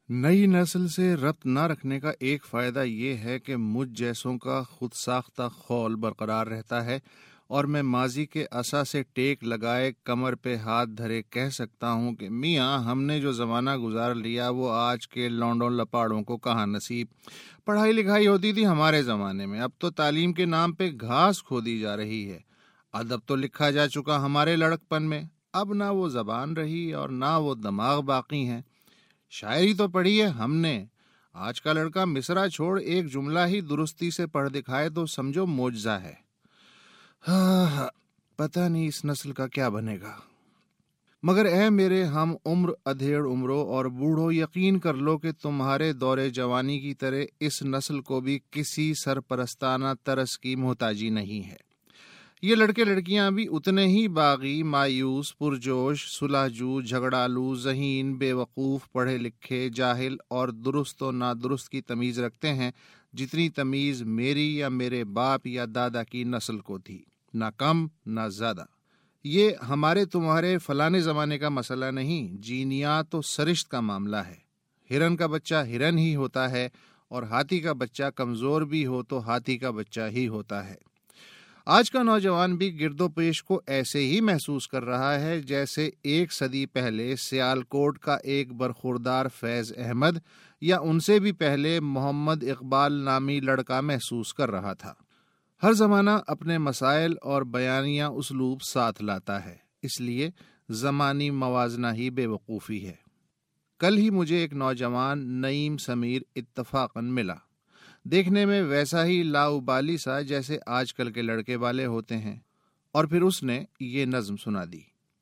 نئی نسل سے ربط نہ رکھنے کا ایک فائدہ یہ ہے کہ مجھ جیسوں کا خود ساختہ خول برقرار رہتا ہے اور میں ماضی کے عصا سے ٹیک لگائے کمر پہ ہاتھ دھرے کہہ سکتا ہوں کہ میاں ہم نے جو زمانہ گزار لیا وہ آج کے لونڈوں لپاڑوں کو کہاں نصیب۔ پڑھائی لکھائی ہوتی تھی ہمارے زمانے میں، اب تو تعلیم کے نام پہ گھاس کھودی جا رہی ہے۔ ادب تو لکھا جا چکا ہمارے لڑکپن میں، اب نہ وہ زبان رہی اور نہ وہ دماغ باقی ہیں۔ شاعری تو پڑھی ہے ہم نے، آج کا لڑکا مصرع چھوڑ ایک جملہ ہی درستی سے پڑھ دکھائے تو سمجھو معجزہ ہے۔ پتہ نہیں اس نسل کا کیا بنے گا۔ مگر اے میرے ہم عمر ادھیڑ عمروں اور بوڑھو، یقین کر لو کہ تمہارے دور جوانی کی طرح اس نسل کو بھی کسی سرپرستانہ طرز کی محتاجی نہیں ہے۔ یہ لڑکے لڑکیاں بھی اتنے ہی باغی، مایوس، پرجوش، صلح جو، جھگڑالو، ذہین، بے وقوف، پڑھے لکھے، جاہل اور درست و نادرست کی تمیز رکھتے ہیں جتنی تمیز میری یا میرے باپ یا دادا کی نسل کو تھی، نہ کم نہ زیادہ۔ یہ ہمارے تمہارے فلانے زمانے کا مسئلہ نہیں، جینیات و سرشت کا معاملہ ہے۔ ہرن کا بچہ ہرن ہی ہوتا ہے اور ہاتھی کا بچہ کمزور بھی ہو تو ہاتھی کا بچہ ہی ہوتا ہے۔ آج کا نوجوان بھی گرد و پیش کو ایسے ہی محسوس کر رہا ہے جیسے ایک صدی پہلے سیالکوٹ کا ایک برخوردار فیض احمد یا ان سے بھی پہلے محمد اقبال نامی لڑکا محسوس کر رہا تھا۔ ہر زمانہ اپنے مسائل اور بیانیہ اسلوب ساتھ لاتا ہے، اس لیے زمانی موازنہ ہی بے وقوفی ہے۔ کل ہی مجھے ایک نوجوان نعیم سمیر اتفاقاً ملا، دیکھنے میں ویسا ہی لاؤبالی سا جیسے آج کل کے لڑکے والے ہوتے ہیں، اور پھر اس نے یہ نظم سنا دی۔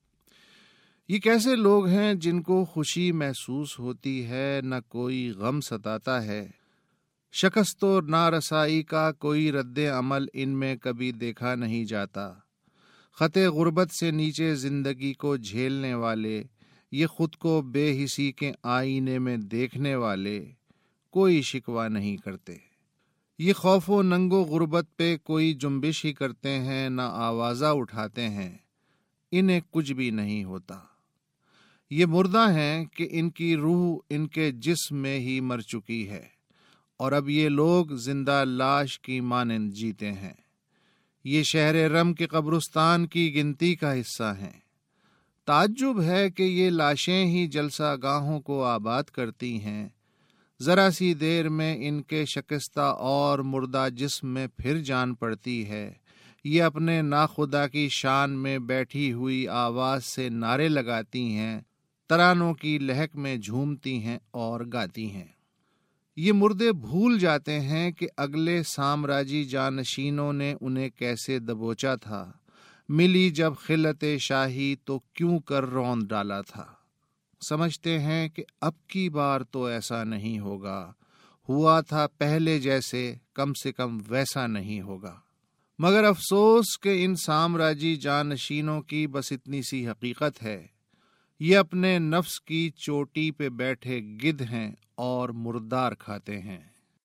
یہ کیسے لوگ ہیں جن کو خوشی محسوس ہوتی ہے نہ کوئی غم ستاتا ہے، شکست و نارسائی کا کوئی رد عمل ان میں کبھی دیکھا نہیں جاتا، خط غربت سے نیچے زندگی کو جھیلنے والے، یہ خود کو بے حسی کے آئینے میں دیکھنے والے کوئی شکوہ نہیں کرتے، یہ خوف و ننگ و غربت پہ کوئی جنبش ہی کرتے ہیں نہ آوازہ اٹھاتے ہیں، انہیں کچھ بھی نہیں ہوتا، یہ مردہ ہیں کہ ان کی روح ان کے جسم میں ہی مر چکی ہے اور اب یہ لوگ زندہ لاش کی مانند جیتے ہیں، یہ شہر رم کے قبرستان کی گنتی کا حصہ ہیں۔ تعجب ہے کہ یہ لاشیں ہی جلسہ گاہوں کو آباد کرتی ہیں، ذرا سی دیر میں ان کے شکستہ اور مردہ جسم میں پھر جان پڑتی ہے، یہ اپنے ناخدا کی شان میں بیٹھی ہوئی آواز سے نعرے لگاتی ہیں، ترانوں کی لہک میں جھومتی ہیں اور گاتی ہیں۔ یہ مردے بھول جاتے ہیں کہ اگلے سامراجی جانشینوں نے انہیں کیسے دبوچا تھا، ملی جب خلعت شاہی تو کیوں کر روند ڈالا تھا، سمجھتے ہیں کہ اب کی بار تو ایسا نہیں ہوگا، ہوا تھا پہلے جیسے کم سے کم ویسا نہیں ہوگا۔ مگر افسوس کہ ان سامراجی جانشینوں کی بس اتنی سی حقیقت ہے، یہ اپنے نفس کی چوٹی پہ بیٹھے گدھ ہیں اور مردار کھاتے ہیں۔